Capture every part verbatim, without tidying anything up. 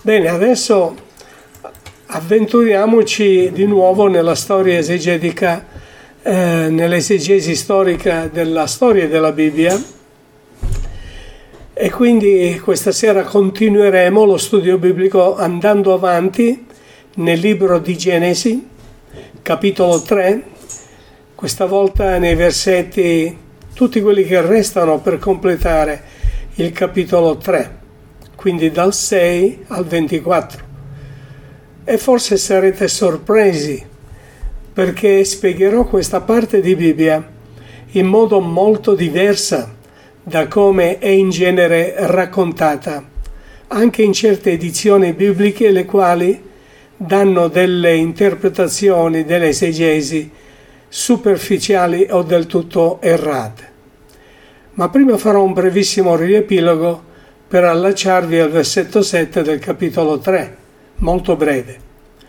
Bene, adesso avventuriamoci di nuovo nella storia esegetica, eh, nell'esegesi storica della storia della Bibbia, e quindi questa sera continueremo lo studio biblico andando avanti nel libro di Genesi, capitolo tre, questa volta nei versetti, tutti quelli che restano per completare il capitolo tre, quindi dal sei al ventiquattro. E forse sarete sorpresi perché spiegherò questa parte di Bibbia in modo molto diversa da come è in genere raccontata, anche in certe edizioni bibliche le quali danno delle interpretazioni, delle esegesi superficiali o del tutto errate. Ma prima farò un brevissimo riepilogo per allacciarvi al versetto sette del capitolo tre, molto breve,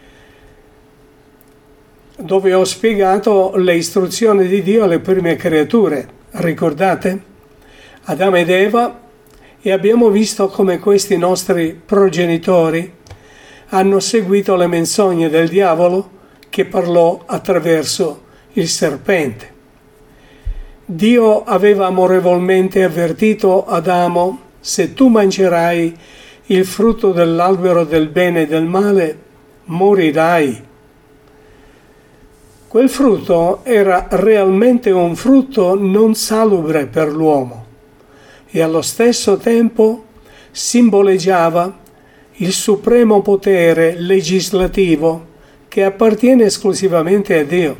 dove ho spiegato le istruzioni di Dio alle prime creature. Ricordate? Adamo ed Eva, e abbiamo visto come questi nostri progenitori hanno seguito le menzogne del diavolo che parlò attraverso il serpente. Dio aveva amorevolmente avvertito Adamo: se tu mangerai il frutto dell'albero del bene e del male, morirai. Quel frutto era realmente un frutto non salubre per l'uomo e allo stesso tempo simboleggiava il supremo potere legislativo che appartiene esclusivamente a Dio.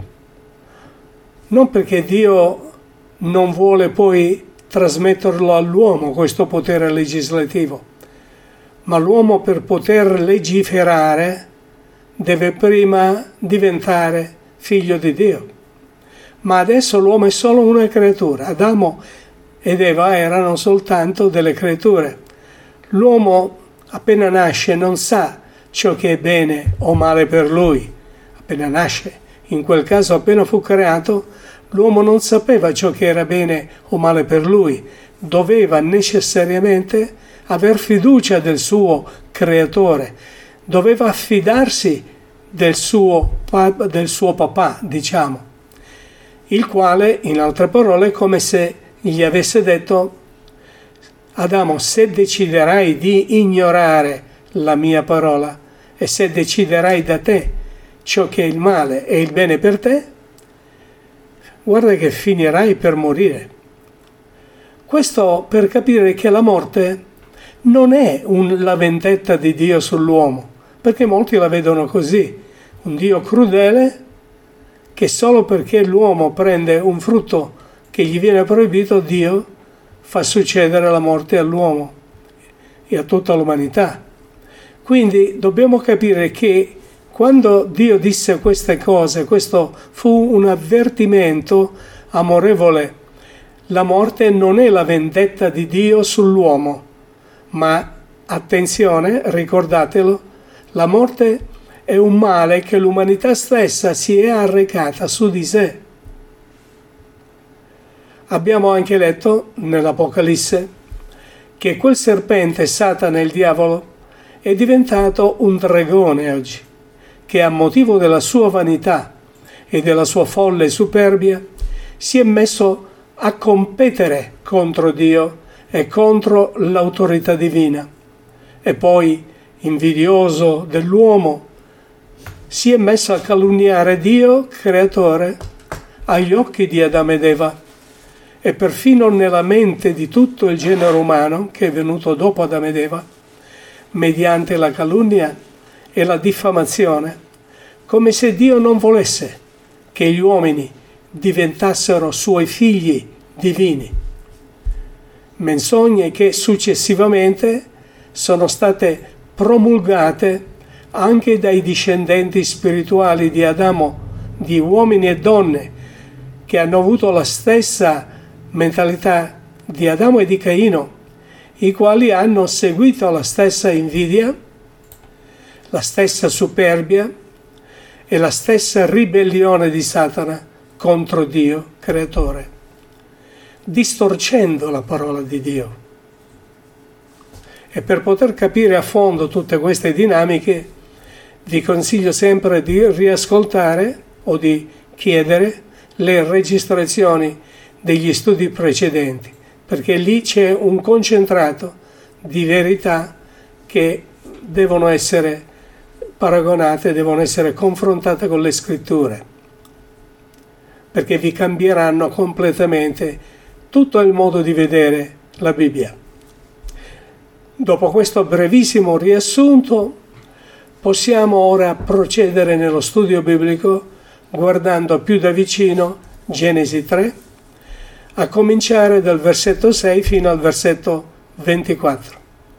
Non perché Dio non vuole poi trasmetterlo all'uomo questo potere legislativo, ma l'uomo per poter legiferare deve prima diventare figlio di Dio. Ma adesso l'uomo è solo una creatura. Adamo ed Eva erano soltanto delle creature. L'uomo appena nasce non sa ciò che è bene o male per lui. Appena nasce, in quel caso appena fu creato, l'uomo non sapeva ciò che era bene o male per lui. Doveva necessariamente aver fiducia del suo creatore. Doveva affidarsi del suo, del suo papà, diciamo, il quale, in altre parole, è come se gli avesse detto: Adamo, se deciderai di ignorare la mia parola e se deciderai da te ciò che è il male e il bene per te, guarda che finirai per morire. Questo per capire che la morte non è un, la vendetta di Dio sull'uomo, perché molti la vedono così, un Dio crudele che solo perché l'uomo prende un frutto che gli viene proibito, Dio fa succedere la morte all'uomo e a tutta l'umanità. Quindi dobbiamo capire che quando Dio disse queste cose, questo fu un avvertimento amorevole. La morte non è la vendetta di Dio sull'uomo, ma attenzione, ricordatelo, la morte è un male che l'umanità stessa si è arrecata su di sé. Abbiamo anche letto nell'Apocalisse che quel serpente, Satana, il diavolo, è diventato un dragone oggi, che a motivo della sua vanità e della sua folle superbia si è messo a competere contro Dio e contro l'autorità divina. E poi, invidioso dell'uomo, si è messo a calunniare Dio, creatore, agli occhi di Adamo ed Eva e perfino nella mente di tutto il genere umano che è venuto dopo Adamo ed Eva, mediante la calunnia e la diffamazione, come se Dio non volesse che gli uomini diventassero suoi figli divini. Menzogne che successivamente sono state promulgate anche dai discendenti spirituali di Adamo, di uomini e donne che hanno avuto la stessa mentalità di Adamo e di Caino, i quali hanno seguito la stessa invidia, la stessa superbia e la stessa ribellione di Satana contro Dio, creatore, distorcendo la parola di Dio. E per poter capire a fondo tutte queste dinamiche, vi consiglio sempre di riascoltare o di chiedere le registrazioni degli studi precedenti, perché lì c'è un concentrato di verità che devono essere paragonate, devono essere confrontate con le scritture, perché vi cambieranno completamente tutto il modo di vedere la Bibbia. Dopo questo brevissimo riassunto, possiamo ora procedere nello studio biblico guardando più da vicino Genesi tre, a cominciare dal versetto sei fino al versetto ventiquattro,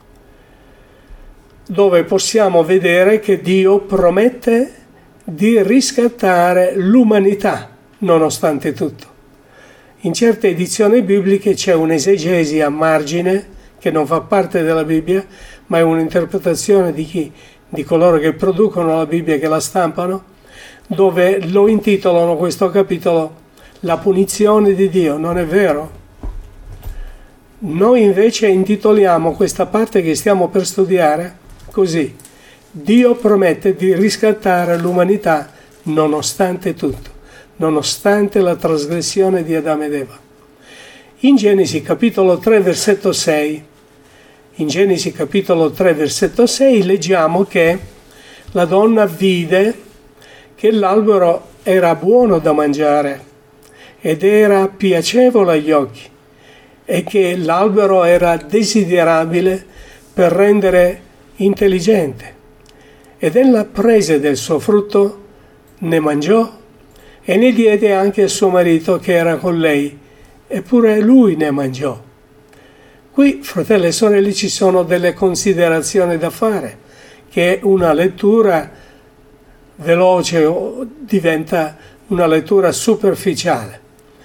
dove possiamo vedere che Dio promette di riscattare l'umanità nonostante tutto. In certe edizioni bibliche c'è un'esegesi a margine che non fa parte della Bibbia, ma è un'interpretazione di chi? Di coloro che producono la Bibbia, che la stampano, dove lo intitolano questo capitolo La punizione di Dio. Non è vero? Noi invece intitoliamo questa parte che stiamo per studiare così: Dio promette di riscattare l'umanità nonostante tutto, nonostante la trasgressione di Adamo ed Eva. In Genesi capitolo tre versetto sei, in Genesi capitolo tre versetto sei leggiamo che la donna vide che l'albero era buono da mangiare ed era piacevole agli occhi e che l'albero era desiderabile per rendere intelligente. Ed ella prese del suo frutto, ne mangiò e ne diede anche al suo marito che era con lei, eppure lui ne mangiò. Qui, fratelli e sorelle, ci sono delle considerazioni da fare, che una lettura veloce o diventa una lettura superficiale.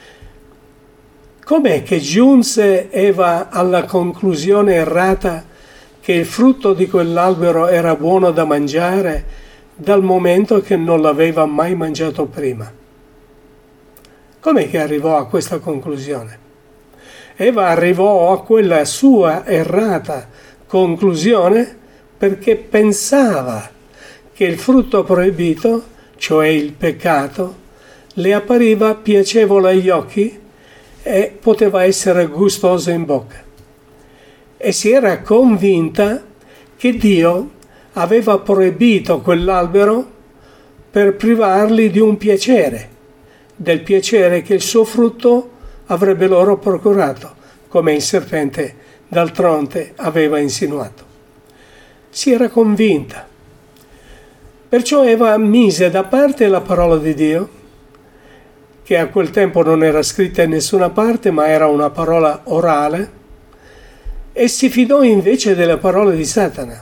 Com'è che giunse Eva alla conclusione errata che il frutto di quell'albero era buono da mangiare dal momento che non l'aveva mai mangiato prima? Com'è che arrivò a questa conclusione? Eva arrivò a quella sua errata conclusione perché pensava che il frutto proibito, cioè il peccato, le appariva piacevole agli occhi e poteva essere gustoso in bocca. E si era convinta che Dio aveva proibito quell'albero per privarli di un piacere, del piacere che il suo frutto avrebbe loro procurato, come il serpente d'altronde aveva insinuato. Si era convinta. Perciò Eva mise da parte la parola di Dio, che a quel tempo non era scritta in nessuna parte, ma era una parola orale, e si fidò invece delle parole di Satana.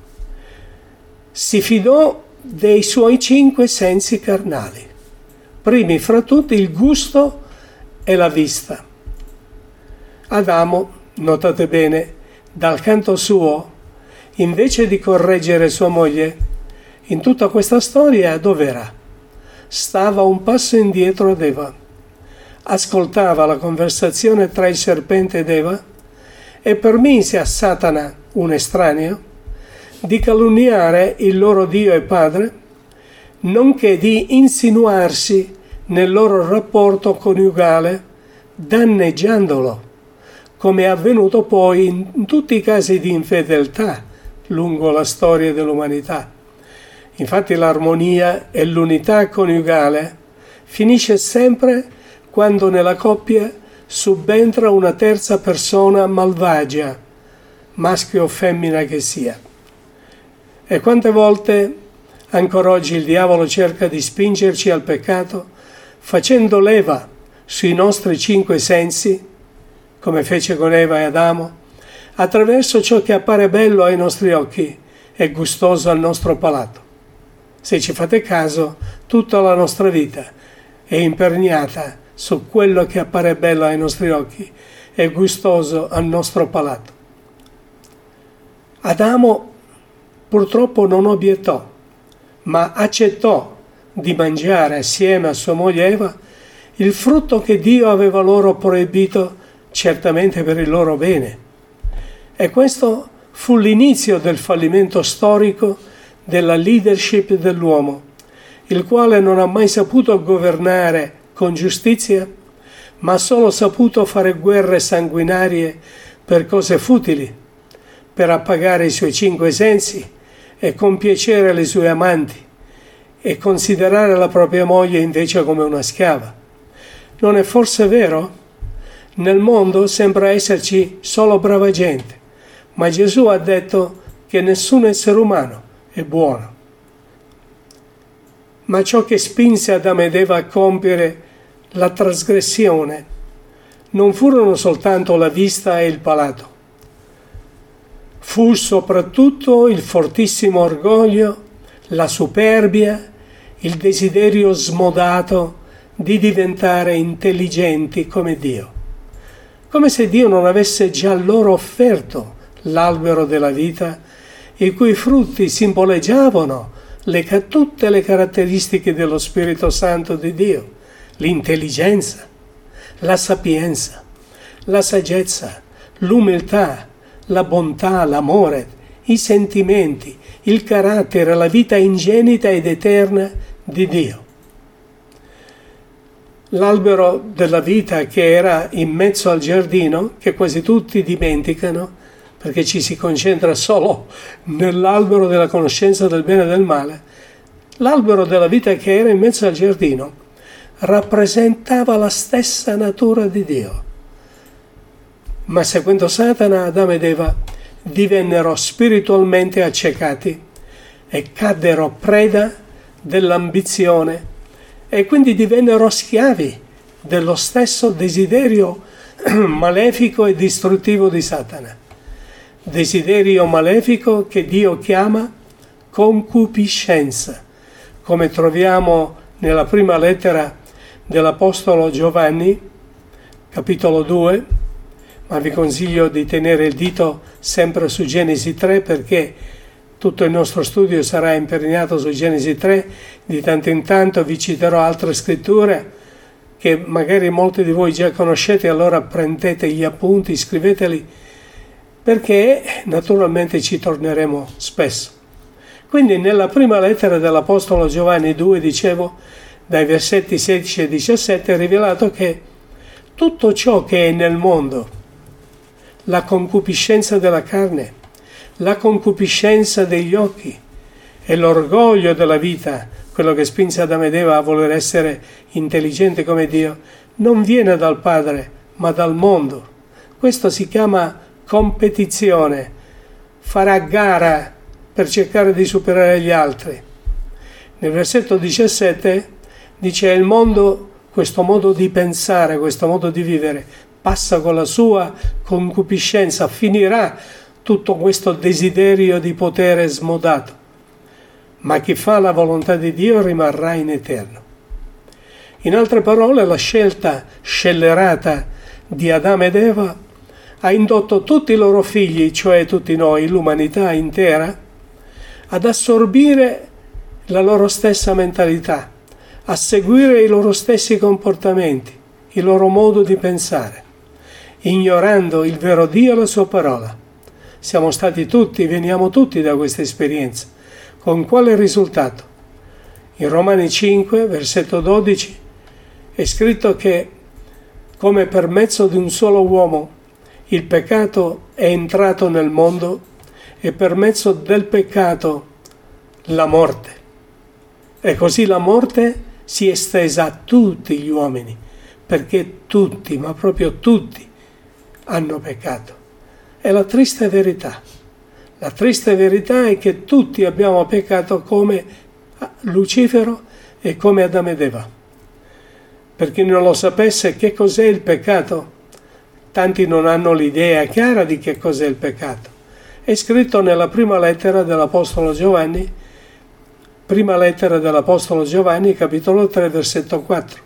Si fidò dei suoi cinque sensi carnali, primi fra tutti il gusto e la vista. Adamo, notate bene, dal canto suo, invece di correggere sua moglie, in tutta questa storia dov'era? Stava un passo indietro ad Eva, ascoltava la conversazione tra il serpente ed Eva e permise a Satana, un estraneo, di calunniare il loro Dio e Padre, nonché di insinuarsi nel loro rapporto coniugale, danneggiandolo, come è avvenuto poi in tutti i casi di infedeltà lungo la storia dell'umanità. Infatti l'armonia e l'unità coniugale finisce sempre quando nella coppia subentra una terza persona malvagia, maschio o femmina che sia. E quante volte ancora oggi il diavolo cerca di spingerci al peccato facendo leva sui nostri cinque sensi, come fece con Eva e Adamo, attraverso ciò che appare bello ai nostri occhi e gustoso al nostro palato. Se ci fate caso, tutta la nostra vita è imperniata su quello che appare bello ai nostri occhi e gustoso al nostro palato. Adamo purtroppo non obiettò, ma accettò di mangiare assieme a sua moglie Eva il frutto che Dio aveva loro proibito certamente per il loro bene. E questo fu l'inizio del fallimento storico della leadership dell'uomo, il quale non ha mai saputo governare con giustizia, ma ha solo saputo fare guerre sanguinarie per cose futili, per appagare i suoi cinque sensi e compiacere le sue amanti e considerare la propria moglie invece come una schiava. Non è forse vero? Nel mondo sembra esserci solo brava gente, ma Gesù ha detto che nessun essere umano è buono. Ma ciò che spinse Adamo ed Eva a compiere la trasgressione non furono soltanto la vista e il palato. Fu soprattutto il fortissimo orgoglio, la superbia, il desiderio smodato di diventare intelligenti come Dio. Come se Dio non avesse già loro offerto l'albero della vita, i cui frutti simboleggiavano le, tutte le caratteristiche dello Spirito Santo di Dio, l'intelligenza, la sapienza, la saggezza, l'umiltà, la bontà, l'amore, i sentimenti, il carattere, la vita ingenita ed eterna di Dio. L'albero della vita che era in mezzo al giardino, che quasi tutti dimenticano, perché ci si concentra solo nell'albero della conoscenza del bene e del male, l'albero della vita che era in mezzo al giardino rappresentava la stessa natura di Dio. Ma seguendo Satana, Adamo ed Eva divennero spiritualmente accecati e caddero preda dell'ambizione e quindi divennero schiavi dello stesso desiderio malefico e distruttivo di Satana. Desiderio malefico che Dio chiama concupiscenza, come troviamo nella prima lettera dell'Apostolo Giovanni, capitolo due, ma vi consiglio di tenere il dito sempre su Genesi tre perché tutto il nostro studio sarà imperniato su Genesi tre. Di tanto in tanto vi citerò altre scritture che magari molti di voi già conoscete, allora prendete gli appunti, scriveteli, perché naturalmente ci torneremo spesso. Quindi nella prima lettera dell'Apostolo Giovanni due, dicevo, dai versetti sedici e diciassette, è rivelato che tutto ciò che è nel mondo, la concupiscenza della carne, la concupiscenza degli occhi e l'orgoglio della vita, quello che spinse Adamo ed Eva a voler essere intelligenti come Dio, non viene dal Padre, ma dal mondo. Questo si chiama competizione, farà gara per cercare di superare gli altri. Nel versetto diciassette dice: il mondo, questo modo di pensare, questo modo di vivere, passa con la sua concupiscenza, finirà tutto questo desiderio di potere smodato, ma chi fa la volontà di Dio rimarrà in eterno. In altre parole, la scelta scellerata di Adamo ed Eva ha indotto tutti i loro figli, cioè tutti noi, l'umanità intera, ad assorbire la loro stessa mentalità, a seguire i loro stessi comportamenti, il loro modo di pensare, ignorando il vero Dio e la sua parola. Siamo stati tutti, veniamo tutti da questa esperienza. Con quale risultato? In Romani cinque, versetto dodici, è scritto che come per mezzo di un solo uomo il peccato è entrato nel mondo e per mezzo del peccato la morte. E così la morte si è estesa a tutti gli uomini, perché tutti, ma proprio tutti, hanno peccato. È la triste verità. La triste verità è che tutti abbiamo peccato come Lucifero e come Adamo ed Eva. Per chi non lo sapesse, che cos'è il peccato? Tanti non hanno l'idea chiara di che cos'è il peccato. È scritto nella prima lettera dell'Apostolo Giovanni, prima lettera dell'Apostolo Giovanni, capitolo tre, versetto quattro,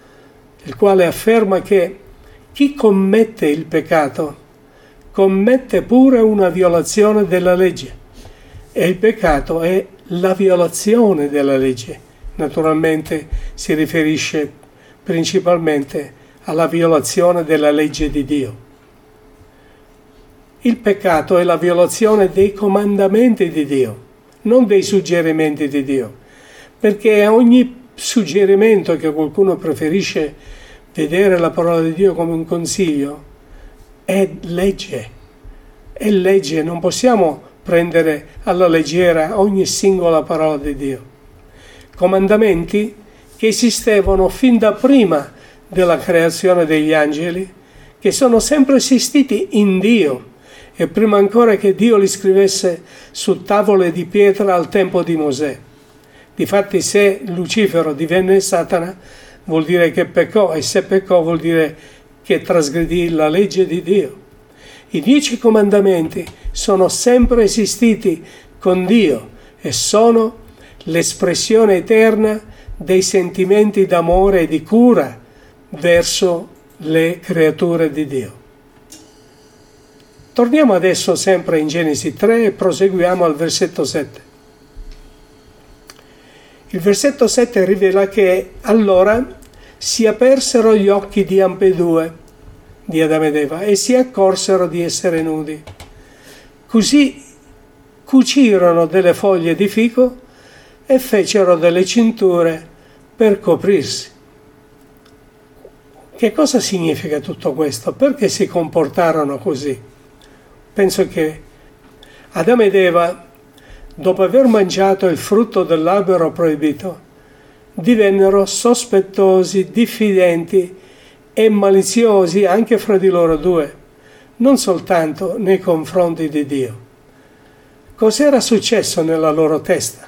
il quale afferma che chi commette il peccato commette pure una violazione della legge, e il peccato è la violazione della legge. Naturalmente si riferisce principalmente alla violazione della legge di Dio. Il peccato è la violazione dei comandamenti di Dio, non dei suggerimenti di Dio, perché ogni suggerimento che qualcuno preferisce vedere la parola di Dio come un consiglio è legge, è legge, non possiamo prendere alla leggera ogni singola parola di Dio. Comandamenti che esistevano fin da prima della creazione degli angeli, che sono sempre esistiti in Dio, e prima ancora che Dio li scrivesse su tavole di pietra al tempo di Mosè. Difatti, se Lucifero divenne Satana, vuol dire che peccò, e se peccò vuol dire che trasgredì la legge di Dio. I dieci comandamenti sono sempre esistiti con Dio e sono l'espressione eterna dei sentimenti d'amore e di cura verso le creature di Dio. Torniamo adesso sempre in Genesi tre e proseguiamo al versetto sette. Il versetto sette rivela che allora si apersero gli occhi di ambedue, di Adamo ed Eva, e si accorsero di essere nudi. Così cucirono delle foglie di fico e fecero delle cinture per coprirsi. Che cosa significa tutto questo? Perché si comportarono così? Penso che Adamo ed Eva, dopo aver mangiato il frutto dell'albero proibito, divennero sospettosi, diffidenti e maliziosi anche fra di loro due, non soltanto nei confronti di Dio. Cos'era successo nella loro testa?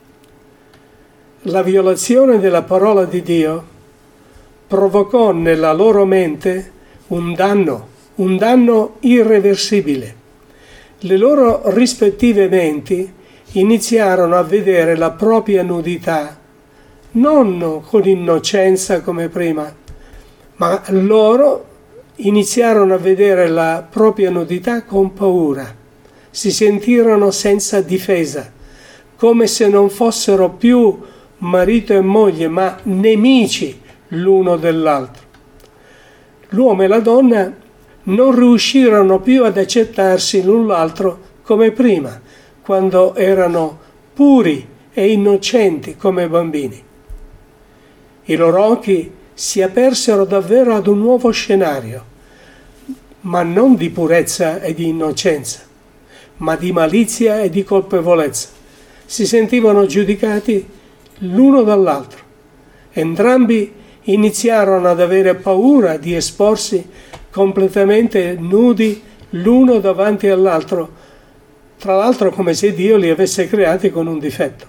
La violazione della parola di Dio provocò nella loro mente un danno, un danno irreversibile. Le loro rispettive menti iniziarono a vedere la propria nudità, non con innocenza come prima, ma loro iniziarono a vedere la propria nudità con paura. Si sentirono senza difesa, come se non fossero più marito e moglie, ma nemici l'uno dell'altro. L'uomo e la donna non riuscirono più ad accettarsi l'un l'altro come prima, quando erano puri e innocenti come bambini. I loro occhi si apersero davvero ad un nuovo scenario, ma non di purezza e di innocenza, ma di malizia e di colpevolezza. Si sentivano giudicati l'uno dall'altro. Entrambi iniziarono ad avere paura di esporsi completamente nudi l'uno davanti all'altro, tra l'altro come se Dio li avesse creati con un difetto.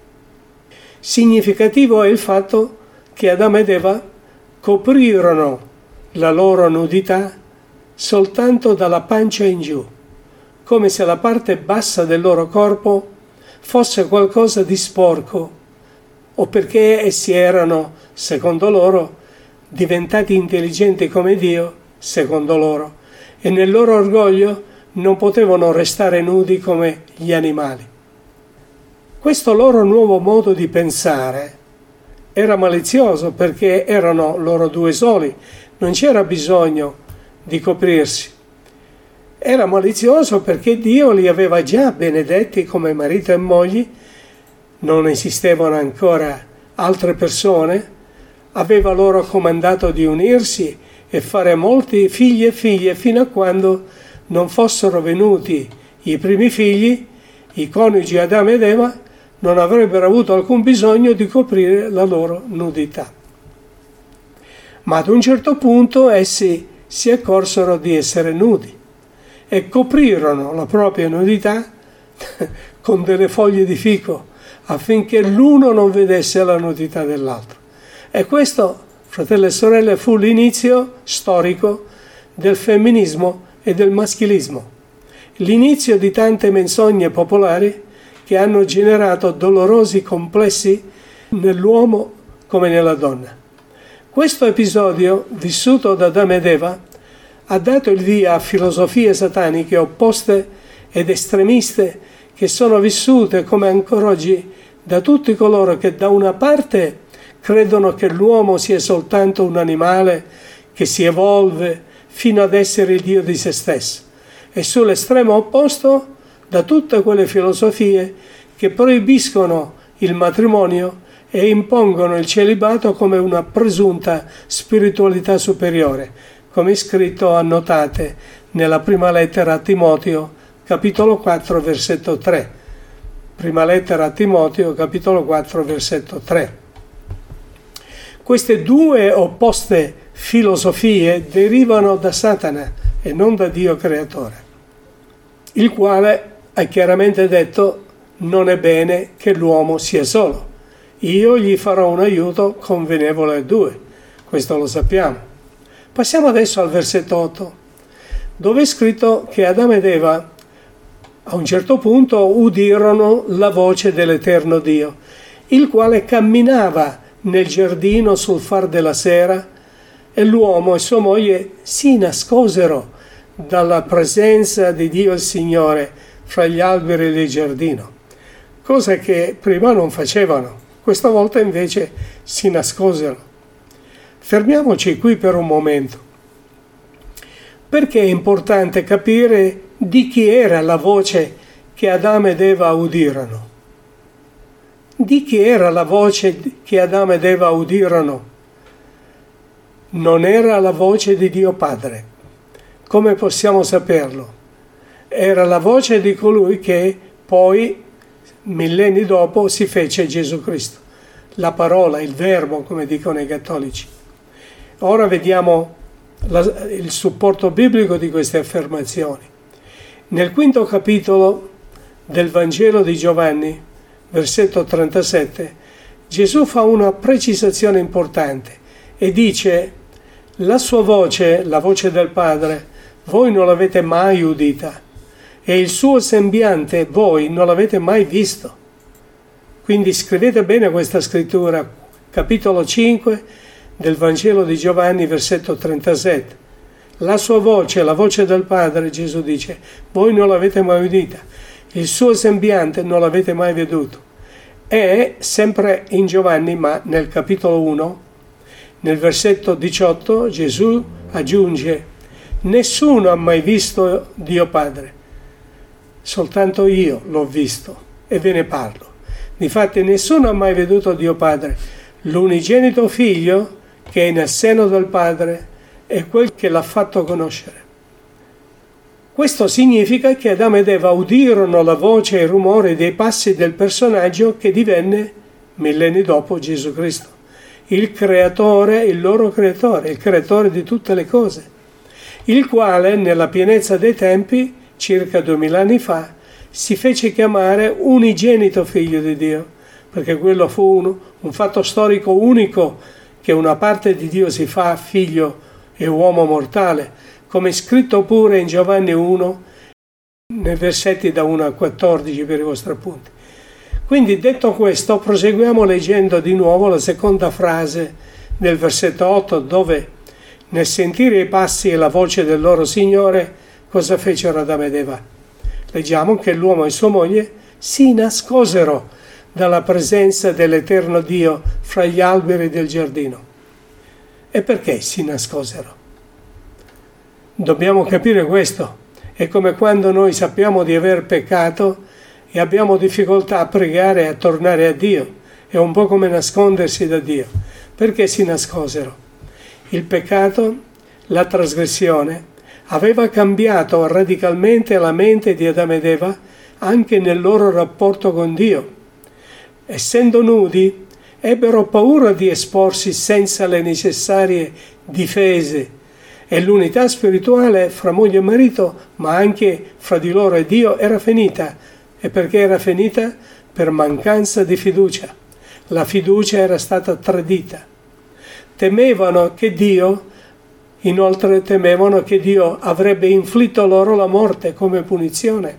Significativo è il fatto che Adamo ed Eva coprirono la loro nudità soltanto dalla pancia in giù, come se la parte bassa del loro corpo fosse qualcosa di sporco, o perché essi erano, secondo loro, diventati intelligenti come Dio, secondo loro, e nel loro orgoglio non potevano restare nudi come gli animali. Questo loro nuovo modo di pensare era malizioso perché erano loro due soli, non c'era bisogno di coprirsi. Era malizioso perché Dio li aveva già benedetti come marito e moglie, non esistevano ancora altre persone, aveva loro comandato di unirsi e fare molti figli e figlie fino a quando non fossero venuti i primi figli, i coniugi Adamo ed Eva non avrebbero avuto alcun bisogno di coprire la loro nudità. Ma ad un certo punto essi si accorsero di essere nudi e coprirono la propria nudità con delle foglie di fico affinché l'uno non vedesse la nudità dell'altro. E questo, fratelli e sorelle, fu l'inizio storico del femminismo e del maschilismo, l'inizio di tante menzogne popolari che hanno generato dolorosi complessi nell'uomo come nella donna. Questo episodio, vissuto da Adamo ed Eva, ha dato il via a filosofie sataniche opposte ed estremiste che sono vissute come ancora oggi da tutti coloro che da una parte credono che l'uomo sia soltanto un animale che si evolve fino ad essere il Dio di se stesso, e sull'estremo opposto da tutte quelle filosofie che proibiscono il matrimonio e impongono il celibato come una presunta spiritualità superiore, come è scritto, annotate, nella prima lettera a Timoteo, capitolo quattro, versetto tre. Prima lettera a Timoteo, capitolo quattro, versetto tre. Queste due opposte filosofie derivano da Satana e non da Dio creatore, il quale ha chiaramente detto: non è bene che l'uomo sia solo, io gli farò un aiuto convenevole a due. Questo lo sappiamo. Passiamo adesso al versetto otto, dove è scritto che Adamo ed Eva a un certo punto udirono la voce dell'Eterno Dio, il quale camminava nel giardino sul far della sera, e l'uomo e sua moglie si nascosero dalla presenza di Dio il Signore fra gli alberi del giardino, cosa che prima non facevano. Questa volta invece si nascosero. Fermiamoci qui per un momento. Perché è importante capire di chi era la voce che Adamo ed Eva udirono? Di chi era la voce che Adamo ed Eva udirono? Non era la voce di Dio Padre. Come possiamo saperlo? Era la voce di colui che poi, millenni dopo, si fece Gesù Cristo. La parola, il verbo, come dicono i cattolici. Ora vediamo la, il supporto biblico di queste affermazioni. Nel quinto capitolo del Vangelo di Giovanni, versetto trentasette, Gesù fa una precisazione importante e dice: la sua voce, la voce del Padre, voi non l'avete mai udita, e il suo sembiante voi non l'avete mai visto. Quindi scrivete bene questa scrittura, capitolo cinque del Vangelo di Giovanni, versetto trentasette. La sua voce, la voce del Padre, Gesù dice, voi non l'avete mai udita, il suo sembiante non l'avete mai veduto. E sempre in Giovanni, ma nel capitolo uno, nel versetto diciotto, Gesù aggiunge: nessuno ha mai visto Dio Padre, soltanto io l'ho visto e ve ne parlo. Difatti nessuno ha mai veduto Dio Padre, l'unigenito Figlio che è nel seno del Padre è quel che l'ha fatto conoscere. Questo significa che Adamo ed Eva udirono la voce e il rumore dei passi del personaggio che divenne, millenni dopo, Gesù Cristo, il creatore, il loro creatore, il creatore di tutte le cose, il quale nella pienezza dei tempi, circa duemila anni fa, si fece chiamare unigenito Figlio di Dio, perché quello fu uno, un fatto storico unico, che una parte di Dio si fa figlio e uomo mortale, come è scritto pure in Giovanni uno, nei versetti da uno a quattordici per i vostri appunti. Quindi, detto questo, proseguiamo leggendo di nuovo la seconda frase del versetto otto, dove nel sentire i passi e la voce del loro Signore, cosa fecero Adamo ed Eva? Leggiamo che l'uomo e sua moglie si nascosero dalla presenza dell'Eterno Dio fra gli alberi del giardino. E perché si nascosero? Dobbiamo capire questo. È come quando noi sappiamo di aver peccato e abbiamo difficoltà a pregare e a tornare a Dio. È un po' come nascondersi da Dio. Perché si nascosero? Il peccato, la trasgressione, aveva cambiato radicalmente la mente di Adamo ed Eva anche nel loro rapporto con Dio. Essendo nudi, ebbero paura di esporsi senza le necessarie difese, e l'unità spirituale fra moglie e marito, ma anche fra di loro e Dio, era finita. E perché era finita? Per mancanza di fiducia. La fiducia era stata tradita. Temevano che Dio, inoltre temevano che Dio avrebbe inflitto loro la morte come punizione.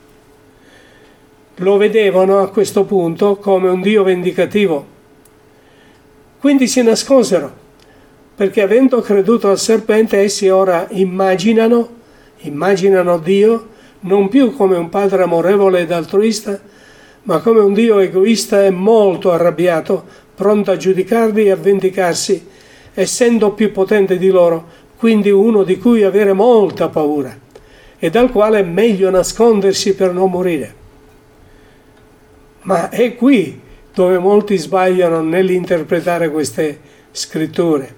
Lo vedevano a questo punto come un Dio vendicativo. Quindi si nascosero, perché avendo creduto al serpente, essi ora immaginano, immaginano Dio non più come un padre amorevole ed altruista, ma come un Dio egoista e molto arrabbiato, pronto a giudicarli e a vendicarsi, essendo più potente di loro, quindi uno di cui avere molta paura. e dal quale è meglio nascondersi per non morire. Ma è qui dove molti sbagliano nell'interpretare queste scritture.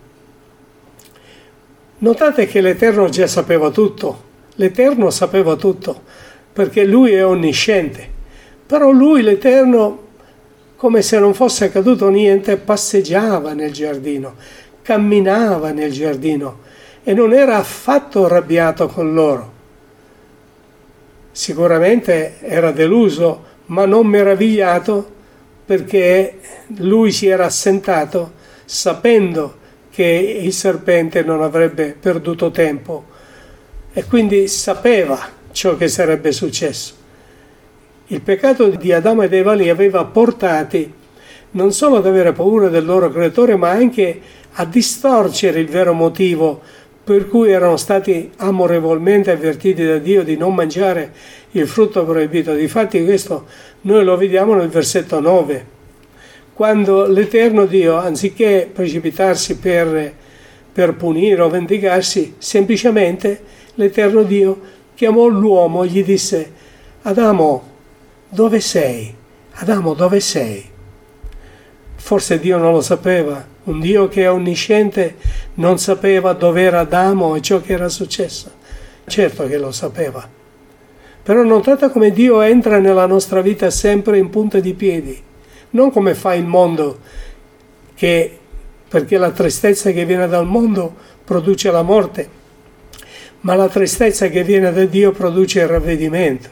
Notate che l'Eterno già sapeva tutto, l'Eterno sapeva tutto, perché Lui è onnisciente, però Lui, l'Eterno, come se non fosse accaduto niente, passeggiava nel giardino, camminava nel giardino e non era affatto arrabbiato con loro. Sicuramente era deluso, ma non meravigliato, perché lui si era assentato sapendo che il serpente non avrebbe perduto tempo e quindi sapeva ciò che sarebbe successo. Il peccato di Adamo ed Eva li aveva portati non solo ad avere paura del loro creatore, ma anche a distorcere il vero motivo per cui erano stati amorevolmente avvertiti da Dio di non mangiare il frutto proibito. Difatti questo noi lo vediamo nel versetto nove, quando l'Eterno Dio, anziché precipitarsi per, per punire o vendicarsi, semplicemente l'Eterno Dio chiamò l'uomo e gli disse: Adamo, dove sei? Adamo, dove sei? Forse Dio non lo sapeva. Un Dio che è onnisciente non sapeva dove era Adamo e ciò che era successo. Certo che lo sapeva. Però notate come Dio entra nella nostra vita sempre in punta di piedi. Non come fa il mondo, che perché la tristezza che viene dal mondo produce la morte, ma la tristezza che viene da Dio produce il ravvedimento.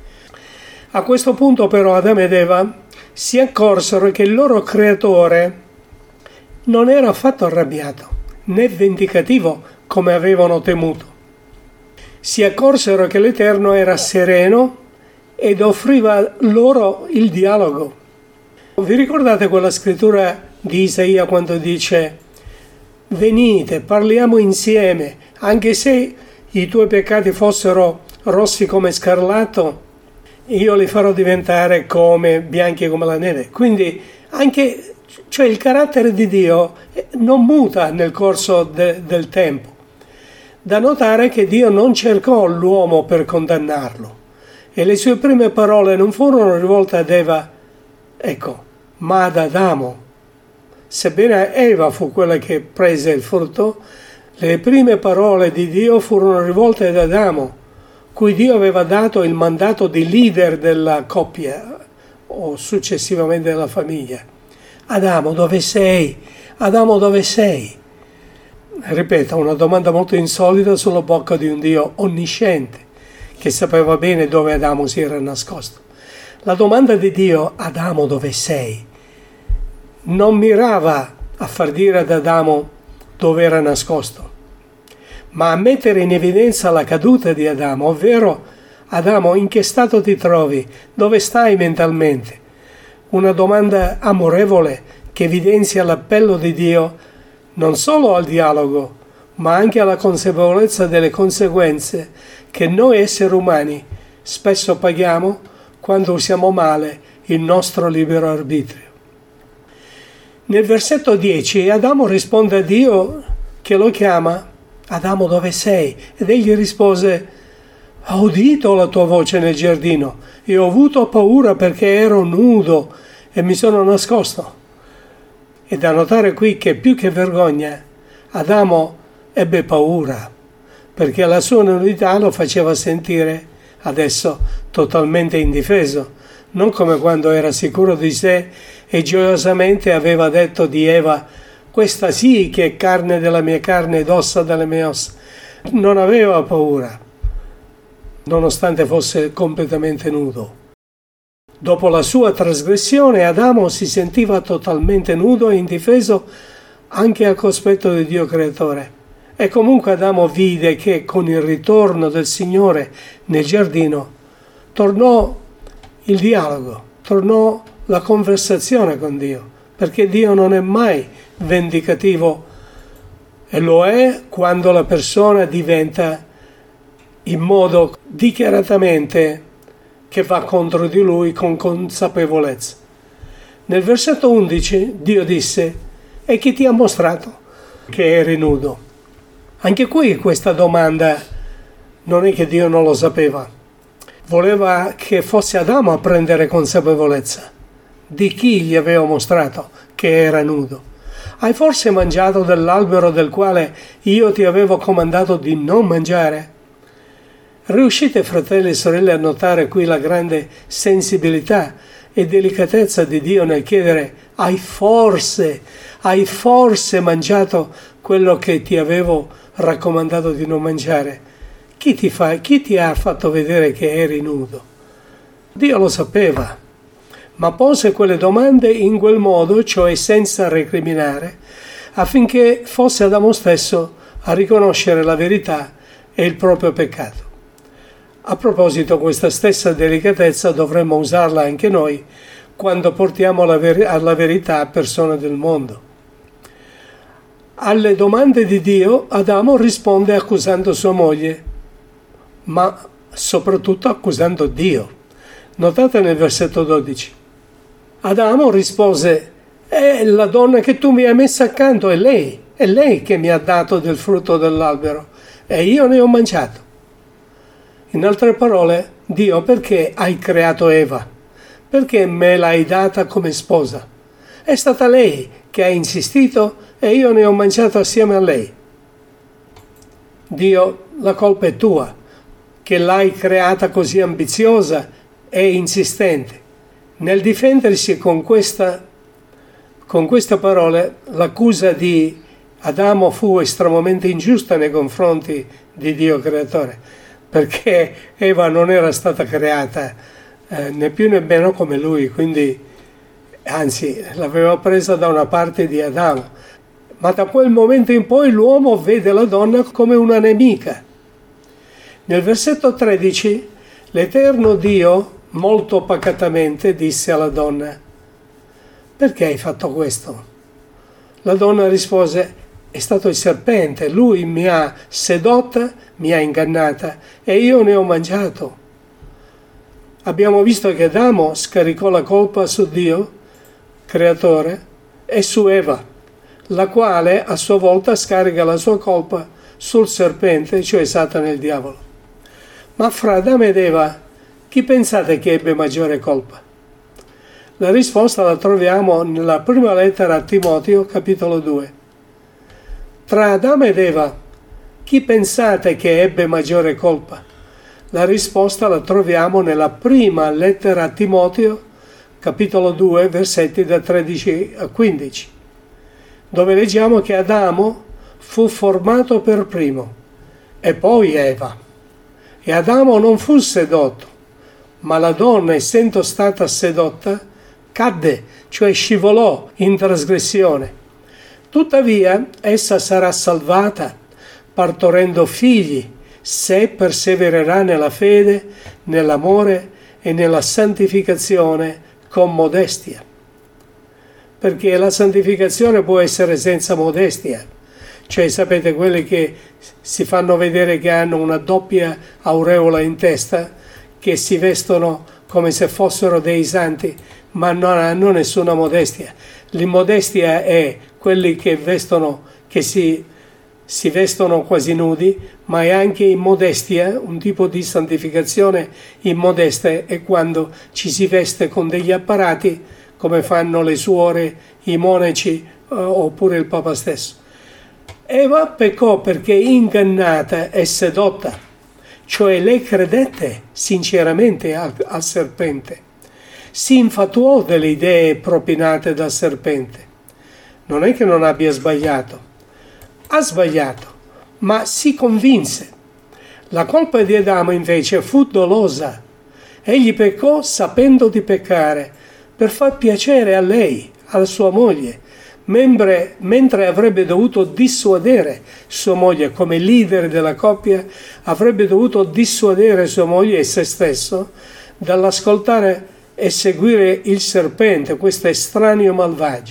A questo punto però Adamo ed Eva si accorsero che il loro creatore non era affatto arrabbiato, né vendicativo come avevano temuto. Si accorsero che l'Eterno era sereno ed offriva loro il dialogo. Vi ricordate quella scrittura di Isaia quando dice: venite, parliamo insieme, anche se i tuoi peccati fossero rossi come scarlatto, io li farò diventare come bianchi come la neve. Quindi anche, cioè, il carattere di Dio non muta nel corso de, del tempo. Da notare che Dio non cercò l'uomo per condannarlo e le sue prime parole non furono rivolte ad Eva, ecco, ma ad Adamo. Sebbene Eva fu quella che prese il frutto, le prime parole di Dio furono rivolte ad Adamo, cui Dio aveva dato il mandato di leader della coppia o successivamente della famiglia. Adamo, dove sei? Adamo, dove sei? Ripeto, una domanda molto insolita sulla bocca di un Dio onnisciente, che sapeva bene dove Adamo si era nascosto. La domanda di Dio, Adamo, dove sei? Non mirava a far dire ad Adamo dove era nascosto, ma a mettere in evidenza la caduta di Adamo, ovvero: Adamo, in che stato ti trovi? Dove stai mentalmente? Una domanda amorevole che evidenzia l'appello di Dio non solo al dialogo, ma anche alla consapevolezza delle conseguenze che noi esseri umani spesso paghiamo quando usiamo male il nostro libero arbitrio. Nel versetto dieci Adamo risponde a Dio che lo chiama: Adamo, dove sei? Ed egli rispose: ho udito la tua voce nel giardino e ho avuto paura perché ero nudo e mi sono nascosto. È da notare qui che più che vergogna, Adamo ebbe paura, perché la sua nudità lo faceva sentire adesso totalmente indifeso, non come quando era sicuro di sé e gioiosamente aveva detto di Eva: questa sì che è carne della mia carne ed ossa delle mie ossa. Non aveva paura, nonostante fosse completamente nudo. Dopo la sua trasgressione, Adamo si sentiva totalmente nudo e indifeso anche a cospetto di Dio creatore. E comunque Adamo vide che con il ritorno del Signore nel giardino tornò il dialogo, tornò la conversazione con Dio, perché Dio non è mai vendicativo e lo è quando la persona diventa in modo dichiaratamente che va contro di lui con consapevolezza. Nel versetto undici Dio disse: e chi ti ha mostrato che eri nudo? Anche qui questa domanda non è che Dio non lo sapeva. Voleva che fosse Adamo a prendere consapevolezza di chi gli aveva mostrato che era nudo. Hai forse mangiato dell'albero del quale io ti avevo comandato di non mangiare? Riuscite, fratelli e sorelle, a notare qui la grande sensibilità e delicatezza di Dio nel chiedere: hai forse, hai forse mangiato quello che ti avevo raccomandato di non mangiare? Chi ti fa, chi ti ha fatto vedere che eri nudo? Dio lo sapeva, ma pose quelle domande in quel modo, cioè senza recriminare, affinché fosse Adamo stesso a riconoscere la verità e il proprio peccato. A proposito, questa stessa delicatezza dovremmo usarla anche noi quando portiamo la ver- alla verità persone del mondo. Alle domande di Dio, Adamo risponde accusando sua moglie, ma soprattutto accusando Dio. Notate nel versetto dodici. Adamo rispose: è la donna che tu mi hai messa accanto, è lei, è lei che mi ha dato del frutto dell'albero e io ne ho mangiato. In altre parole, Dio, perché hai creato Eva? Perché me l'hai data come sposa? È stata lei che ha insistito e io ne ho mangiato assieme a lei. Dio, la colpa è tua, che l'hai creata così ambiziosa e insistente. Nel difendersi con, questa, con queste parole, l'accusa di Adamo fu estremamente ingiusta nei confronti di Dio creatore, perché Eva non era stata creata eh, né più né meno come lui, quindi anzi l'aveva presa da una parte di Adamo. Ma da quel momento in poi l'uomo vede la donna come una nemica. Nel versetto tredici, l'Eterno Dio molto pacatamente disse alla donna: perché hai fatto questo? La donna rispose: è stato il serpente, lui mi ha sedotta, mi ha ingannata e io ne ho mangiato. Abbiamo visto che Adamo scaricò la colpa su Dio, creatore, e su Eva, la quale a sua volta scarica la sua colpa sul serpente, cioè Satana il diavolo. Ma fra Adamo ed Eva, chi pensate che ebbe maggiore colpa? La risposta la troviamo nella prima lettera a Timoteo, capitolo due. Tra Adamo ed Eva, chi pensate che ebbe maggiore colpa? La risposta la troviamo nella prima lettera a Timoteo, capitolo due, versetti da tredici a quindici, dove leggiamo che Adamo fu formato per primo e poi Eva. E Adamo non fu sedotto, ma la donna, essendo stata sedotta, cadde, cioè scivolò in trasgressione. Tuttavia essa sarà salvata, partorendo figli, se persevererà nella fede, nell'amore e nella santificazione con modestia. Perché la santificazione può essere senza modestia. Cioè, sapete, quelli che si fanno vedere che hanno una doppia aureola in testa, che si vestono come se fossero dei santi, ma non hanno nessuna modestia. L'immodestia è quelli che vestono, che si, si vestono quasi nudi, ma è anche immodestia, un tipo di santificazione immodesta è quando ci si veste con degli apparati, come fanno le suore, i monaci eh, oppure il Papa stesso. Eva peccò perché ingannata e sedotta, cioè lei credette sinceramente al, al serpente, si infatuò delle idee propinate dal serpente. Non è che non abbia sbagliato, ha sbagliato, ma si convinse. La colpa di Adamo invece fu dolosa. Egli peccò sapendo di peccare, per far piacere a lei, alla sua moglie, mentre, mentre avrebbe dovuto dissuadere sua moglie come leader della coppia, avrebbe dovuto dissuadere sua moglie e se stesso dall'ascoltare e seguire il serpente, questo estraneo malvagio.